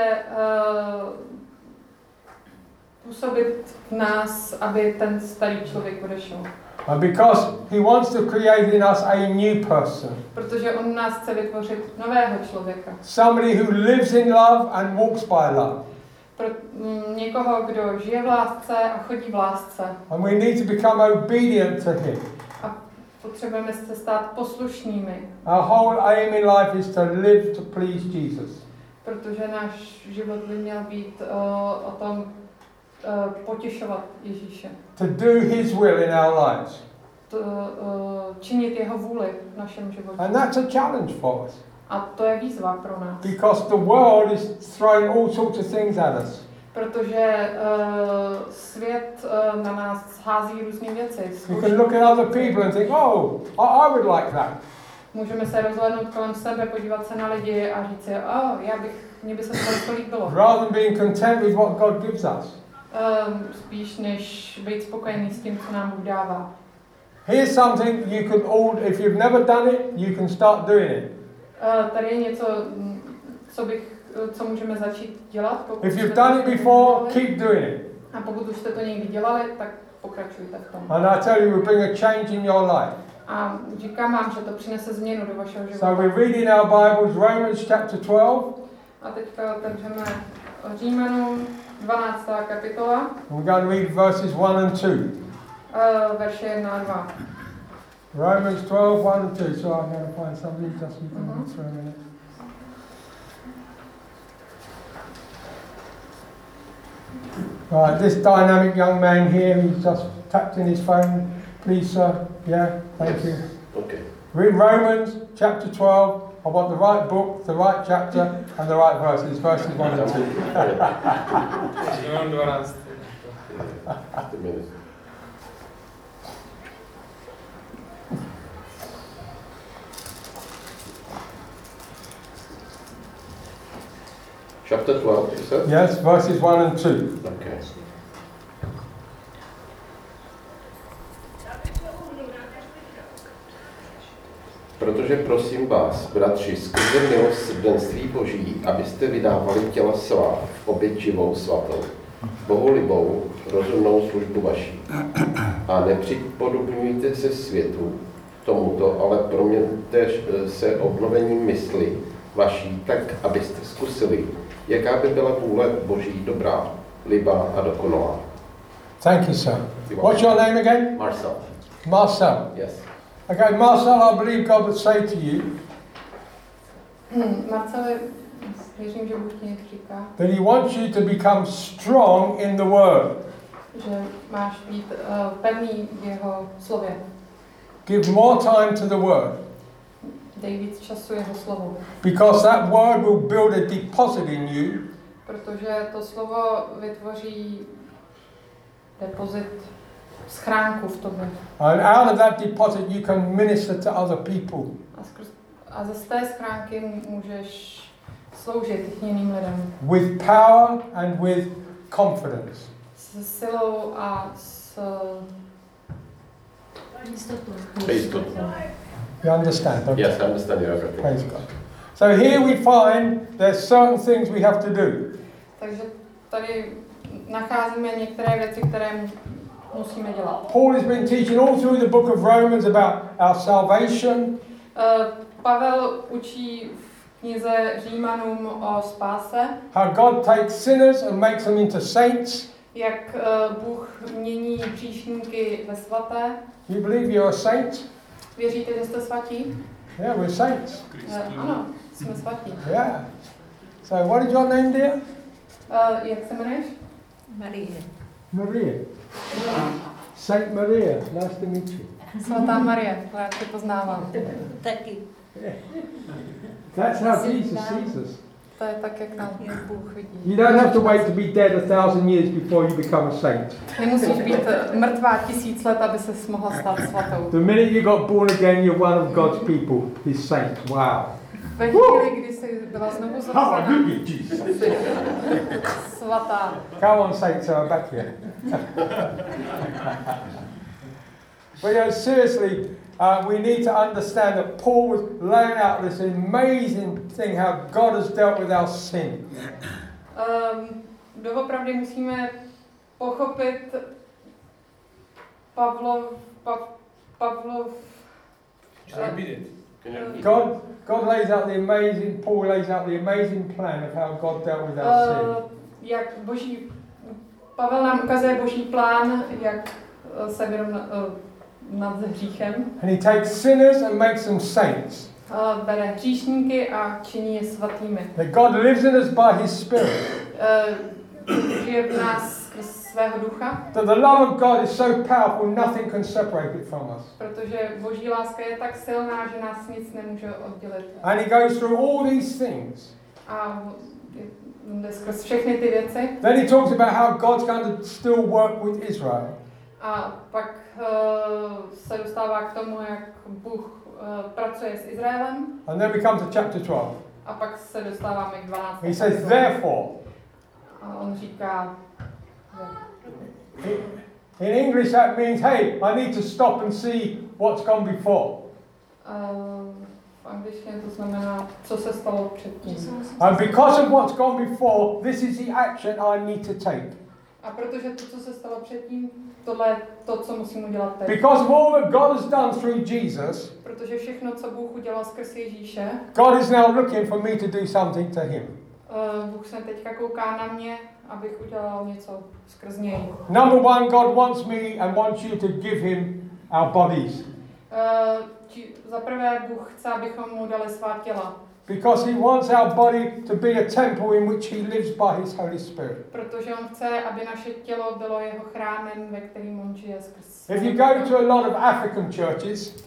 působit v nás, aby ten starý člověk odešel. And because he wants to create in us a new person. Protože on nás chce vytvořit nového člověka. Somebody who lives in love and walks by love. Pro někoho, kdo žije v lásce a chodí v lásce. And we need to become obedient to him. A potřebujeme se stát poslušnými. Our whole aim in life is to live to please Jesus. Protože náš život by měl být o tom potěšovat Ježíše. To do his will in our lives. Činit jeho vůli v našem životě. And that's a challenge for us. A to je výzva pro nás. Because the world is throwing all sorts of things at us. Protože svět na nás hází různé věci. You can look at other people and think, oh, I would like that. Můžeme se rozhlédnout kolem sebe, podívat se na lidi a říct si, mně by se to líbilo. Rather than being content with what God gives us. Spíš než být spokojený s tím, co nám Bůh dává. Here's something you can all, if you've never done it, you can start doing it. Tady je něco, co můžeme začít dělat. If you've done it before, keep doing it. A pokud už jste to někdy dělali, tak pokračujte v tom. And I tell you, it will bring a change in your life. A říkám vám, že to přinese změnu do vašeho života. So we're reading our Bibles, Romans chapter 12. A teďka otevřeme Římanům 12. kapitola. And we're going to read verses 1 and 2. Verše 1 a 2. Romans 12, 1 and 2. So I'm going to find somebody just so you can read through a minute. Right, this dynamic young man here, he's just tapped in his phone. Please, sir. Yeah, thank you. Okay. Read Romans chapter 12. I want the right book, the right chapter, and the right verses. Verses 1 and 2. Říman 12. Chapter 12, you said? Yes, verses 1 and 2. Okay. Protože prosím vás, bratři, skrze milosrdenství Boží, abyste vydávali těla svá v oběť živou svatou, bohulibou, rozumnou službu vaší. A nepřipodobňujte se světu tomuto, ale proměňte se obnovením mysli vaší, tak, abyste zkusili, jaká by byla vůle Boží dobrá, libá a dokonalá. Thank you, sir. What's your name again? Marcel. Marcel. Yes. Okay, Marcel, I believe God would say to you Marcel, věřím, že Bůh ti něco říká. that he wants you to become strong in the word. Že máš být pevný v jeho slově. Give more time to the word. Dej víc času jeho slovu. Because that word will build a deposit in you. Protože to slovo vytvoří depozit, schránku v tobě. And out of that deposit you can minister to other people. A ze té schránky můžeš sloužit jiným lidem. With power and with confidence. S silou a s Jistotou. You understand? Okay. Yes, I understand your everything. Praise God. So here we find there's certain things we have to do. Takže tady nacházíme některé věci, které musíme dělat. Paul has been teaching all through the book of Romans about our salvation. Pavel učí v knize Římanům o spáse. How God takes sinners and makes them into saints. Jak Bůh mění hříšníky ve svaté. You believe you're a saint? Věříte, že jste svatí? Yeah, we're saints. Ano, jsme svatí. Yeah. So what is your name, dear? Jak se jmenuješ? Marie. Maria. Saint Maria. Nice to meet you. Svatá Marie, rád tě poznávám. Taky. That's how Jesus sees us. To je tak, jak nám Bůh vidí. You don't have to wait to be dead 1,000 years before you become a saint. Nemusíš být mrtvá 1000 let, aby ses mohla stát svatou. The minute you got born again, you're one of God's people, His saints. Wow. Ve chvíli, kdy jsi byla znovu zrozena, Hallelujah, Jesus. svatá. Come on, saints, I'm back here. But seriously, we need to understand that Paul was laying out this amazing thing how God has dealt with our sin. Doopravdy musíme pochopit Pavlov. God lays out the amazing. Paul lays out the amazing plan of how God dealt with our sin. Pavel nám ukazuje Boží plán, jak se vyrovnat nad hříchem. And he takes sinners and makes them saints. Bere hříšníky a činí je svatými. That God lives in us by His Spirit. Žije v nás skrz svého ducha. That the love of God is so powerful, nothing can separate it from us. Protože Boží láska je tak silná, že nás nic nemůže oddělit. And he goes through all these things. A jde skrz všechny ty věci. Then he talks about how God's going to still work with Israel. A pak se dostává k tomu, jak Bůh pracuje s Izraelem. And then we come to chapter 12. A pak se dostáváme k 12. He says, therefore. A on říká, In English that means, hey, I need to stop and see what's gone before. V angličtině to znamená, co se stalo předtím. And because of what's gone before, this is the action I need to take. A protože to, co se stalo předtím, tohle je to, co musím udělat teď. Because of all that God has done through Jesus, protože všechno, co Bůh udělal skrz Ježíše, God is now looking for me to do something to Him. Bůh se teďka kouká na mě, abych udělal něco skrz něj. Number one, God wants me and wants you to give Him our bodies. Za prvé, Bůh chce, abychom mu dali svá těla. Because He wants our body to be a temple in which He lives by His Holy Spirit. Protože on chce, aby naše tělo bylo jeho chrámem, ve kterém on žije skrz. If you go to a lot of African churches,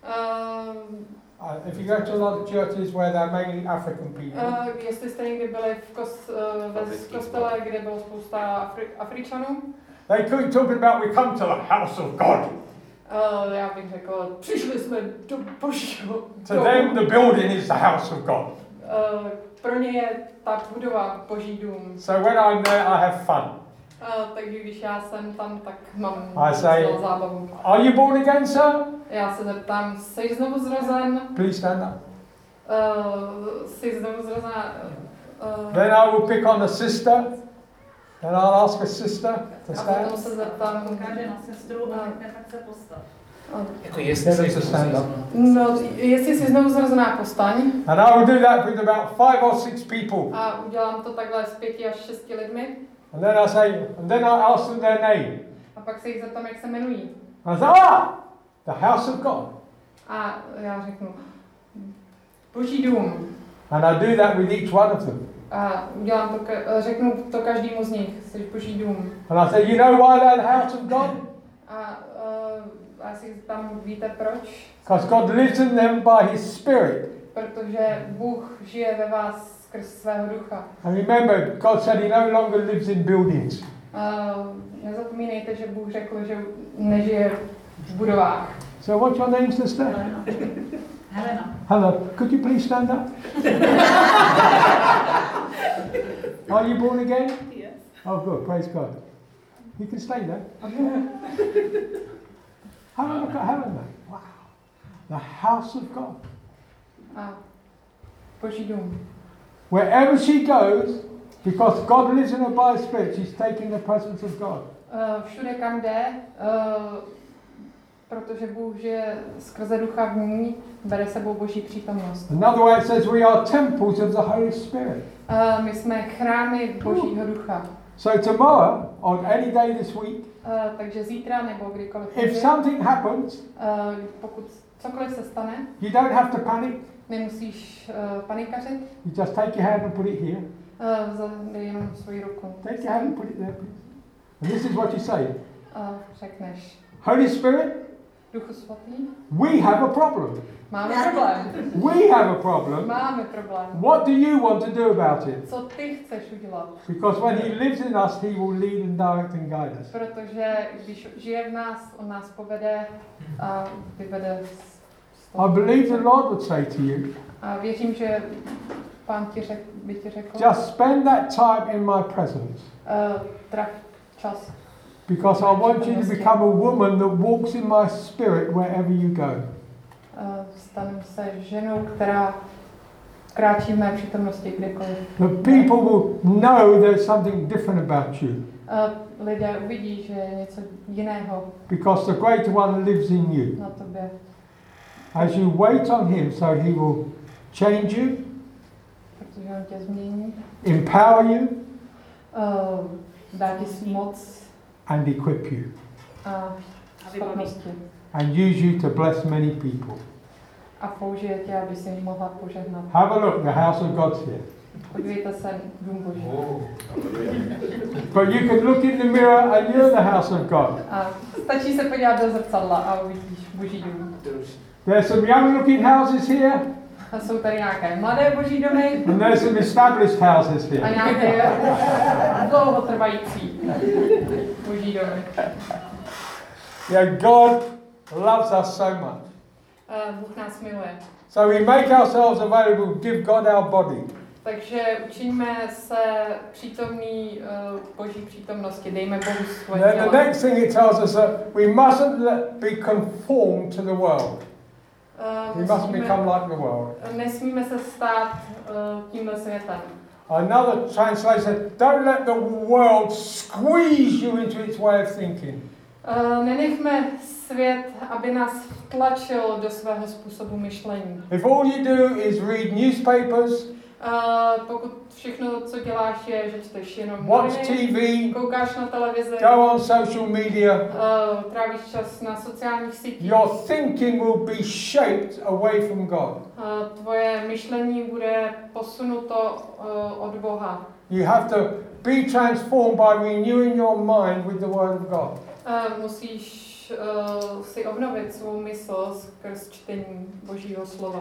if you go to a lot of churches where they're mainly African people, jestli jste někdy byli v kostele, kde bylo spousta Afričanů, they keep talking about we come to the house of God. Já bych řekl, přišli jsme do Božího To them, the building is the house of God. Pro ně je ta budova Boží dům. So when I'm there, I have fun. Takže když já jsem tam, tak mám zábavu. Are you born again, sir? Já se zeptám, jsi znovu zrozen? Please stand up. Jsi znovu zrozen? Then I will pick on the sister. Then I'll ask a sister to A stand. potom se zeptám, Ukáže na sestru a tak se postav. Jako jestli jsi stand up. No, jestli jsi znovu zrozená, postaň. And I will do that with about 5 or 6 people. A udělám to takhle s 5 až 6 lidmi. And then I say, and then I ask them their name. A pak se jich zeptám, jak se jmenují. I say, the house of God. A já řeknu, Boží dům. And I do that with each one of them. A udělám to, řeknu to každému z nich, jsi Boží dům. And I say, you know why they're the house of God? A já si tam víte proč? Because God lives in them by His Spirit. Protože Bůh žije ve vás skrz svého ducha. And remember, God said He no longer lives in buildings. Nezapomínejte, že Bůh řekl, že nežije v budovách. So what's your name, sister? Helena. Hello. Could you please stand up? Are you born again? Yes. Oh, good. Praise God. You can stay there. Have a look at Helena. Wow. The house of God. A Boží dům. Wherever she goes, because God lives in her by Spirit, she's taking the presence of God. Všude, kam jde, protože Bůh žije skrze ducha v ní, bere sebou Boží přítomnost. Another way it says we are temples of the Holy Spirit. My jsme chrámy Božího ducha. So tomorrow, on any day this week, Takže zítra nebo kdykoliv. if something happens, pokud cokoliv se stane, you don't have to panic. nemusíš panikařit, You just take your hand and put it here. dej jenom svoji ruku. Take your hand and put it there, please. And this is what you say. Řekneš, Holy Spirit, Duchu svatý, we have a problem. máme problém. We have a problem. Máme problém. What do you want to do about it? Co ty chceš udělat? Because when he lives in us, he will lead and direct and guide us. Protože když žije v nás, on nás povede a vyvede I believe the Lord would say to you, A věřím, že Pán by ti řekl, just spend that time in my presence. traf čas. Because I want you to become a woman that walks in my spirit wherever you go. Stanem se ženou, která kráčí v mé přítomnosti kdekoliv. The people will know there's something different about you. Lidé uvidí, že je něco jiného Because the greater one lives in you. na tobě. As you wait on him, so he will change you, Protože on tě změní, empower you, dá ti moc and equip you, a schopnosti. and use you to bless many people. A použije tě, aby si mohla požehnat. Have a look, the house of God's here. Podívejte se, dům Boží. But you can look in the mirror and you're the house of God. A stačí se podívat do zrcadla a uvidíš Boží dům. There's some young looking houses here, A jsou tady nějaké mladé Boží domy and there's some established houses a here. nějaké dlouhotrvající Boží domy. Yeah, God loves us so much. Bůh nás miluje. So we make ourselves available, give God our body. Takže učíme se přítomný Boží přítomnosti, dejme Bohu svoje Then the tělo. next thing it tells us that we mustn't be conformed to the world. We must become like the world. Nesmíme se stát tímhle světem. Another translation, don't let the world squeeze you into its way of thinking. Nenechme svět, aby nás vtlačil do svého způsobu myšlení. If all you do is read newspapers, Pokud všechno, co děláš, je, že čteš jenom watch noviny, TV, koukáš na televizi, go on social media, trávíš čas na sociálních sítích, your thinking will be shaped away from God. Tvoje myšlení bude posunuto od Boha. You have to be transformed by renewing your mind with the Word of God. Musíš si obnovit svou mysl skrz čtení Božího slova.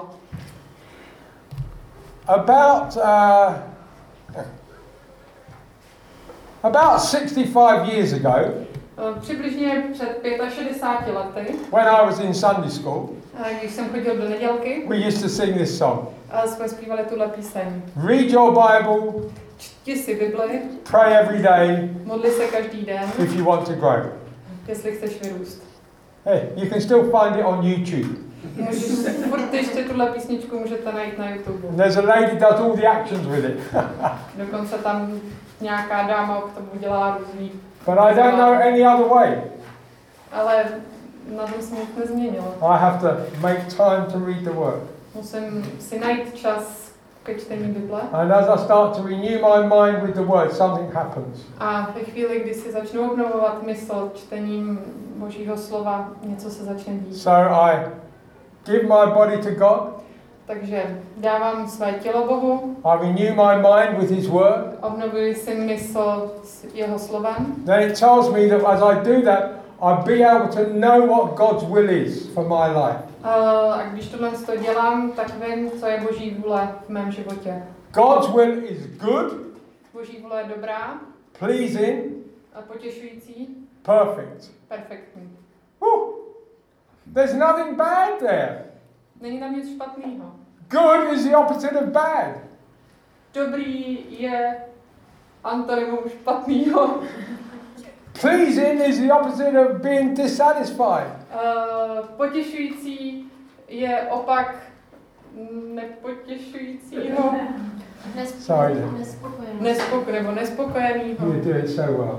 About 65 years ago, Přibližně před 65 lety, when I was in Sunday school, když jsem chodil do nedělky, we used to sing this song. jsme zpívali tuhle píseň. Read your Bible, Čti si Bibli, pray every day modli se každý den, if you want to grow. jestli chceš vyrůst. Hey, you can still find it on YouTube. Furt ještě tuhle písničku můžete najít na YouTube. And there's a lady does all the actions with it. Dokonce tam nějaká dáma k tomu dělá různý. But I don't know any other way. Ale na tom se nic nezměnilo. I have to make time to read the Word. Musím si najít čas ke čtení Bible. And as I start to renew my mind with the Word, something happens. A ve chvíli, kdy si začnu obnovovat mysl čtením Božího slova, něco se začne dít. So I give my body to God. Takže dávám své tělo Bohu, I renew my mind with His Word. obnovuji si mysl s jeho slovem. Then it tells me that as I do that, I'll be able to know what God's will is for my life. A když tohle dělám, tak vím, co je Boží vůle v mém životě. God's will is good, Boží vůle je dobrá, pleasing, a potěšující, perfect. perfektní. Woo! There's nothing bad there. Není tam nic špatného. Good is the opposite of bad. Dobrý je antonymum špatného. Pleasing is the opposite of being dissatisfied. Potěšující je opak nepotěšujícího. Sorry. Nespokojenýho. You do it so well.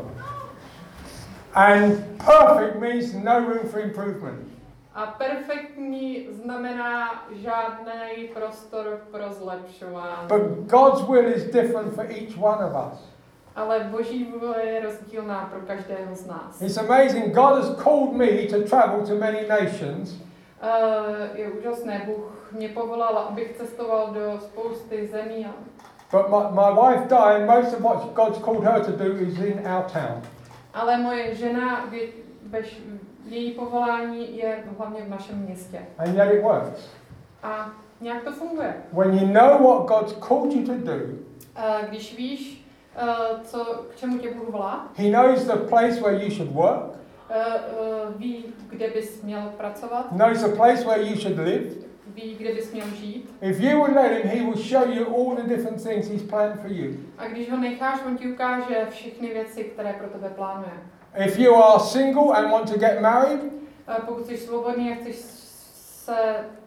And perfect means no room for improvement. A perfektní znamená žádný prostor pro zlepšování. But God's will is different for each one of us. Ale Boží vůle je rozdílná pro každého z nás. It's amazing. God has called me to travel to many nations. Je úžasné, Bůh mě povolal, abych cestoval do spousty zemí. But my wife died, most of what God's called her to do is in our town. Ale moje žena, její povolání je hlavně v našem městě. And yet it works. A nějak to funguje. When you know what God's called you to do, Když víš, k čemu tě Bůh volá, He knows the place where you should work, ví, kde bys měl pracovat, knows the place where you should live. ví, kde bys měl žít. If you will let Him, He will show you all the different things He's planned for you. A když ho necháš, on ti ukáže všechny věci, které pro tebe plánuje. If you are single and want to get married, Pokud jsi svobodný a chceš se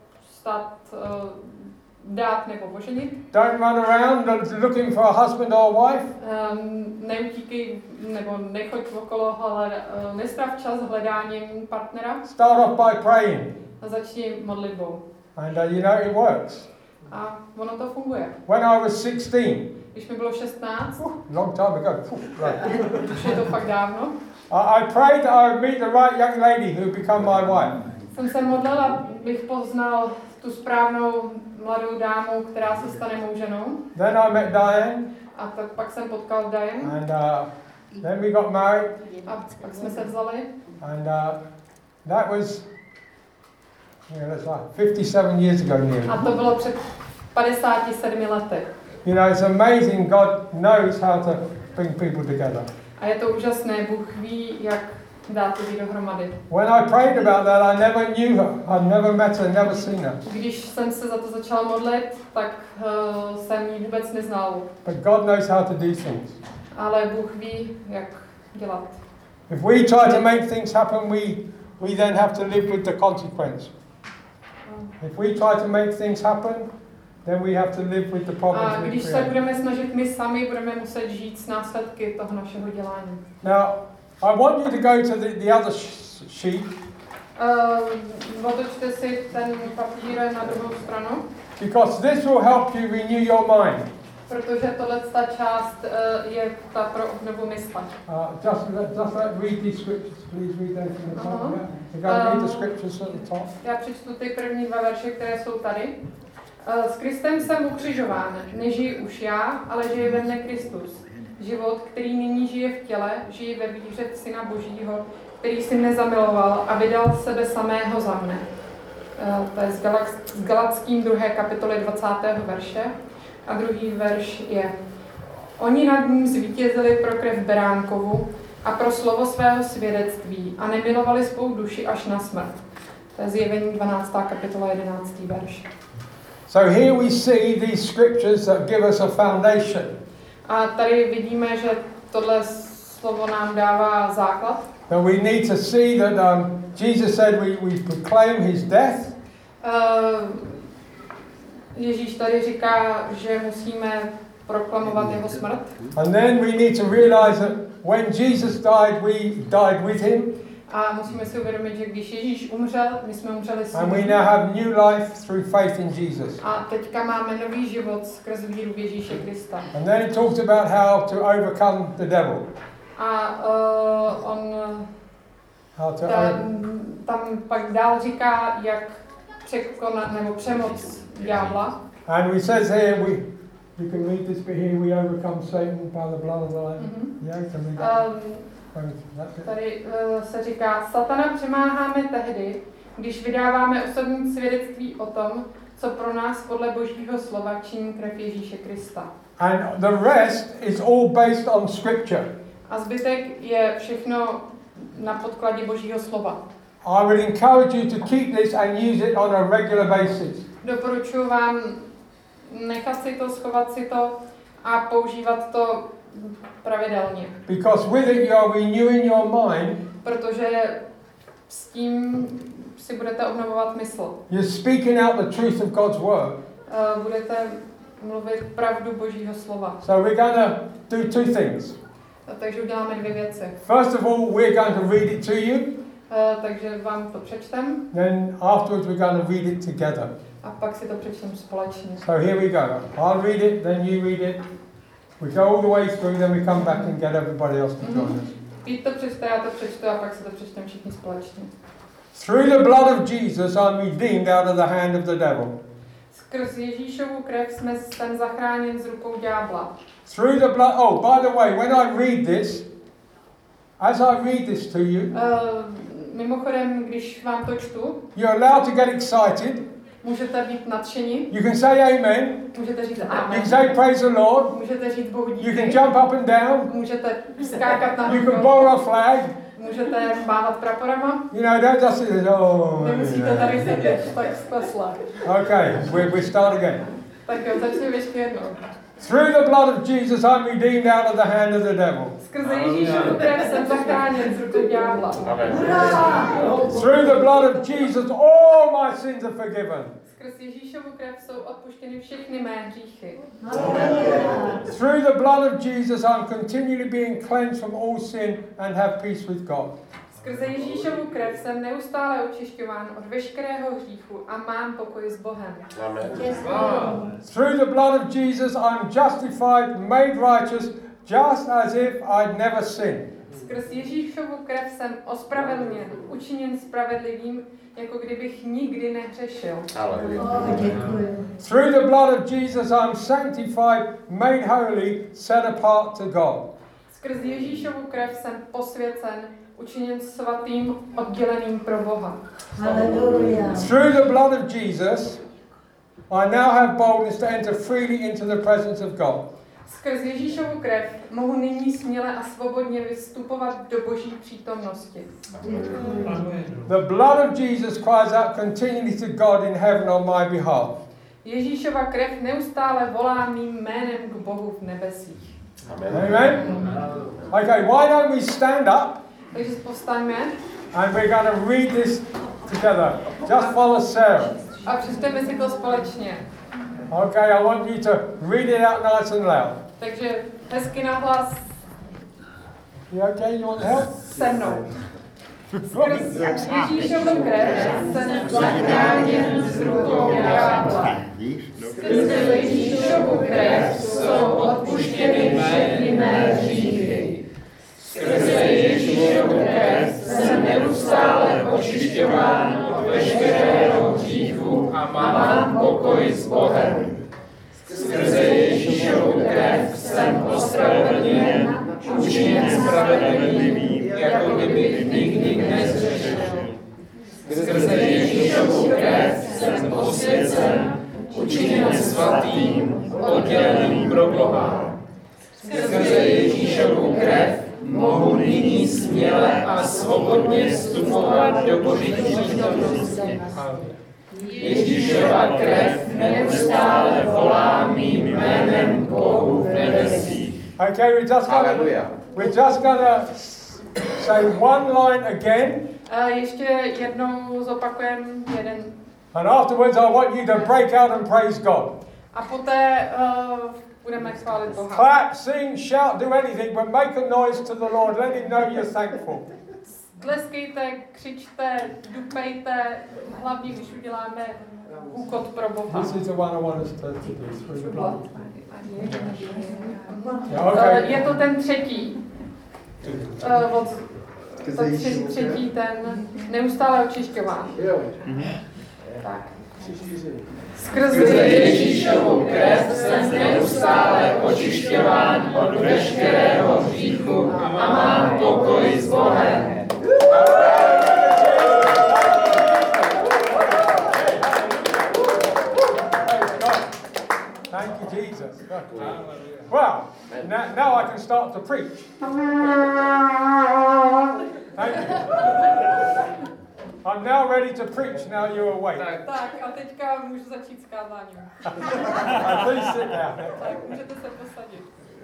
dát nebo oženit, don't run around looking for a husband or a wife. neutíkej nebo nechoď okolo, ale nestrav čas hledáním partnera Start off by praying. a začni modlitbou. And you know it works. A ono to funguje. When I was 16, Když mi bylo 16, long time ago, right, už je to fakt dávno, I prayed that I would meet the right young lady who would become my wife. jsem se modlila, abych poznal tu správnou mladou dámu, která se stane mou ženou. Then I met Diane, A pak jsem potkal Diane and then we got married, a pak jsme se vzali. and that was, that's like 57 years ago nearly. A to bylo před 57 lety. You know, it's amazing. God knows how to bring people together. A je to úžasné, Bůh ví, jak dát lidi dohromady. When I prayed about that, I never knew her. I'd never met her, never seen her. Když jsem se za to začal modlit, tak jsem ji vůbec neznal. But God knows how to do things. Ale Bůh ví, jak dělat. If we try to make things happen, we then have to live with the consequence. If we try to make things happen, then we have to live with the problems A we když se create. budeme snažit my sami, budeme muset žít s následky toho našeho dělání. Now, I want you to go to the other sheet. Otočte si ten papír na druhou stranu, Because this will help you renew your mind. protože ta část je ta pro obnovu mysle. Just read these scriptures, please read them from the top. Uh-huh. Yeah. You gotta read the scriptures at the top. Já přečtu ty první dva verše, které jsou tady. S Kristem jsem ukřižován, nežiji už já, ale žije ve mne Kristus. Život, který nyní žije v těle, žije ve víře v Syna Božího, který si mne zamiloval a vydal sebe samého za mne. To je z Galatským 2. kapitoly 20. verše. A druhý verš je: Oni nad ním zvítězili pro krev Beránkovu a pro slovo svého svědectví a nemilovali svou duši až na smrt. To je Zjevení 12. kapitola 11. verš. So here we see these scriptures that give us a foundation. A tady vidíme, že tohle slovo nám dává základ. And we need to see that Jesus said we proclaim his death. Ježíš tady říká, že musíme proklamovat jeho smrt. And then we need to realize that when Jesus died, we died with him. A musíme si uvědomit, že když Ježíš umřel, my jsme umřeli s And we ním. now have new life through faith in Jesus. A teďka máme nový život skrz víru v Ježíše Krista. And then it talks about how to overcome the devil. A tam pak dál říká, jak překonat nebo přemoc ďábla. And we says here, you can read this bit here, we overcome Satan by the blood of the Lamb. Yeah, can read that. Tady se říká, Satana přemáháme tehdy, když vydáváme osobní svědectví o tom, co pro nás podle Božího slova činí krev Ježíše Krista. And the rest is all based on scripture. A zbytek je všechno na podkladě Božího slova. I would encourage you to keep this and use it on a regular basis. Doporučuji vám nechat si to, schovat si to a používat to pravidelně. Because with it you are renewing your mind. Protože s tím si budete obnovovat mysl. You're speaking out the truth of God's word. Budete mluvit pravdu Božího slova. So we're going to do two things. Takže uděláme dvě věci. First of all, we're going to read it to you. Takže vám to přečtem. Then afterwards we're going to read it together. A pak si to přečtem společně. So here we go. I'll read it, then you read it. We go all the way through, then we come back and get everybody else to join us. Vy to přečte, já to přečtu a pak si to přečtem všichni společně. Through the blood of Jesus, I'm redeemed out of the hand of the devil. Skrz Ježíšovu krev jsem zachráněn z rukou ďábla. Through the blood. Oh, by the way, when I read this, as I read this to you, Mimochodem, když vám to čtu, you're allowed to get excited. můžete být nadšení. You can say amen. Můžete říct You amen. can say praise the Lord. Můžete říct Bohu díky. You can jump up and down. Můžete skákat na You can borrow a flag. Můžete mávat praporama. You know, don't just sit there, oh. Nemusíte tady sedět tak sklesle. Okay, we start again. Tak jo, začneme ještě jednou. Through the blood of Jesus, I'm redeemed out of the hand of the devil. Skrze Ježíšovu krev jsem zachráněn z rukou ďábla. Through the blood of Jesus, all my sins are forgiven. Skrz Ježíšovu krev jsou odpuštěny všechny mé hříchy. Through the blood of Jesus, I'm continually being cleansed from all sin and have peace with God. Skrze Ježíšovu krev jsem neustále očišťován od veškerého hříchu a mám pokoj s Bohem. Amen. Through the blood of Jesus, I'm justified, made righteous, just as if I'd never sinned. Skrz Ježíšovu krev jsem ospravedlněn, učiněn spravedlivým, jako kdybych nikdy nehřešil. Through the blood of Jesus, I'm sanctified, made holy, set apart to God. Skrz Ježíšovu krev jsem posvěcen, učiněn svatým, odděleným pro Boha. Through the blood of Jesus, I now have boldness to enter freely into the presence of God. Skrz Ježíšovu krev mohu nyní směle a svobodně vystupovat do Boží přítomnosti. The blood of Jesus cries out continually to God in heaven on my behalf. Ježíšova krev neustále volá mým jménem k Bohu v nebesích. Amen. Okay, why don't we stand up? Takže povstaňme and we're going to read this together. Just follow Sarah. a přečteme si to společně. Okay, I want you to read it out nice and loud. Takže hezky nahlas You okay? You want help? se mnou. Skrz Ježíšovu krev jsem zachráněn z rukou ďábla. Skrz Ježíšovu krev jsou odpuštěny všechny mé hříchy. Skrze Ježíšovu krev jsem neustále očišťován od veškerého hříchu a mám pokoj s Bohem. Skrze Ježíšovu krev jsem ospravedlněn, učiněn spravedlivým, jako kdybych nikdy nezřešil. Skrze Ježíšovu krev jsem posvěcen, učiněn svatým, odděleným pro Boha. Skrze Ježíšovu krev mohu nyní směle a svobodně vstupovat do Boží přítomnosti. Ježíšova krev neustále volá mým jménem Bohu v nebesích. Okay, we're just gonna say one line again. Ještě jednou zopakujeme jeden. And afterwards I want you to break out and praise God. A poté budeme chválit Boha. Clap, sing, shout, do anything, but make a noise to the Lord. Let him know you're thankful. Tleskejte, křičte, dupejte, hlavně když uděláme úkol pro Boha. This is the one I want us to do through the blood. Yeah, okay. Je to ten třetí. Třetí ten neustále očišťován. Tak. Skrze Ježíšovu krev jsem neustále očišťován od veškerého hříchu a mám pokoj s Bohem. Thank you, Jesus. Well, now I can start to preach. Thank you. I'm now ready to preach, now you're awake. Tak, a teďka můžu začít s kázáním. Please sit down. Tak, můžete se posadit.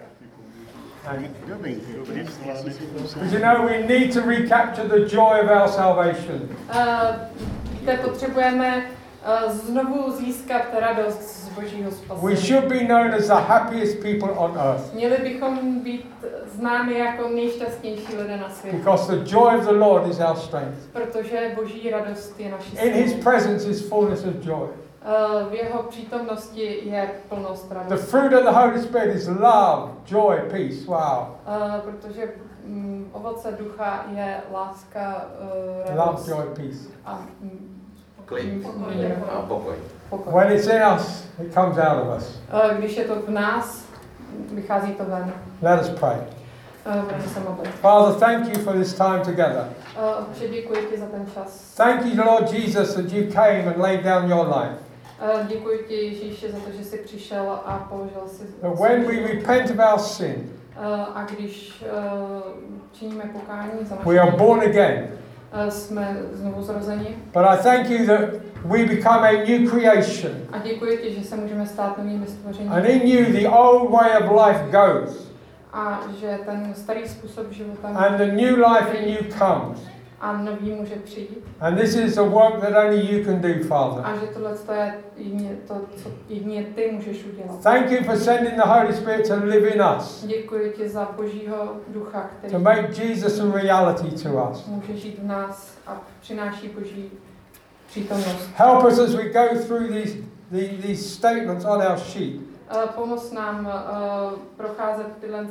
Because you know we need to recapture the joy of our salvation. Víte, potřebujeme znovu získat radost z Božího spasení. We should be known as the happiest people on earth. Měli bychom být známi jako nejšťastnější lidé na světě. Because the joy of the Lord is our strength. Protože Boží radost je naší In His silou. presence is fullness of joy. V jeho přítomnosti je plnost The radosti. fruit of the Holy Spirit is love, joy, peace. Wow. Protože ovoce ducha je láska, Love, radost joy, peace. a Klid mír, a pokoj. pokoj. When it's in us, it comes out of us. Když je to v nás, vychází to ven. Let us pray. Budeme se modlit. Father, thank you for this time together. Otče, děkuji ti za ten čas. Thank you, Lord Jesus, that you came and laid down your life. Děkuji ti, Ježíši, za to, že jsi přišel a položil si. That when we repent of our sin, A když činíme pokání za we are naše born again. jsme znovu zrozeni. But I thank you that we become a new creation. A děkuji ti, že se můžeme stát novými stvořeními. And in you, the old way of life goes. A že ten starý způsob života And the new life in you comes. a nový může přijít. And this is the work that only you can do, Father. A že tohle je jedině to, co jedině ty můžeš udělat. Thank you for sending the Holy Spirit to live in us, Děkuji ti za Božího ducha, který to make Jesus a reality to us. může žít v nás a přináší Boží přítomnost. Help us as we go through these statements on our sheet. Pomoz nám procházet tyhle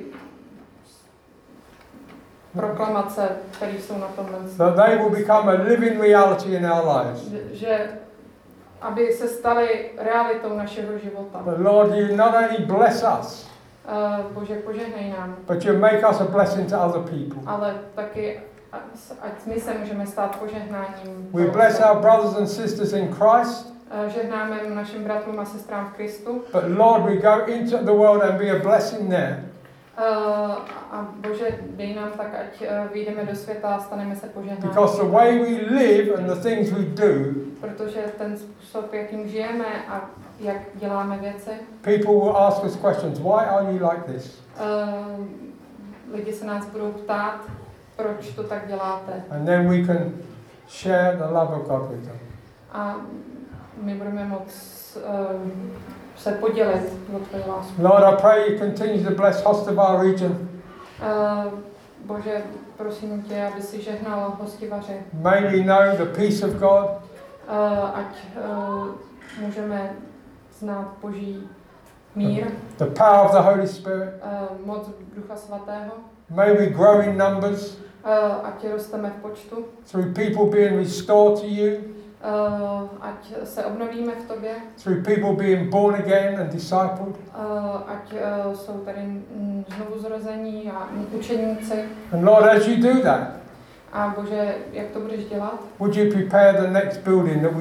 proklamace, které jsou na tomhle. That they will become a living reality in our lives. Že aby se staly realitou našeho života. But Lord, you not only bless us, Bože, požehnej nám, but you make us a blessing to other people. ale taky ať my se můžeme stát požehnáním. We bless our brothers and sisters in Christ. Žehnáme našim bratrům a sestrám v Kristu. But Lord, we go into the world and be a blessing there. A Bože, dej nám tak, ať vyjdeme do světa a staneme se požehnáním. Because the way we live and the things we do, Protože ten způsob, jakým žijeme a jak děláme věci, people will ask us questions. Why are you like this? lidi se nás budou ptát, proč to tak děláte. And then we can share the love of God with them. A my budeme moct se podělit o tvoji lásku. Lord, I pray you continue to bless Hostivar region. Bože, prosím tě, aby si žehnal hostivaře. May we know the peace of God. Ať můžeme znát Boží mír, The power of the Holy Spirit. moc Ducha Svatého. May we grow in numbers Ať rosteme v počtu. through people being restored to you, Ať se obnovíme v tobě. through people being born again and discipled. Ať jsou tady znovu zrození a učeníci. And Lord, as you do that, A Bože, jak to budeš dělat? would you prepare the next building that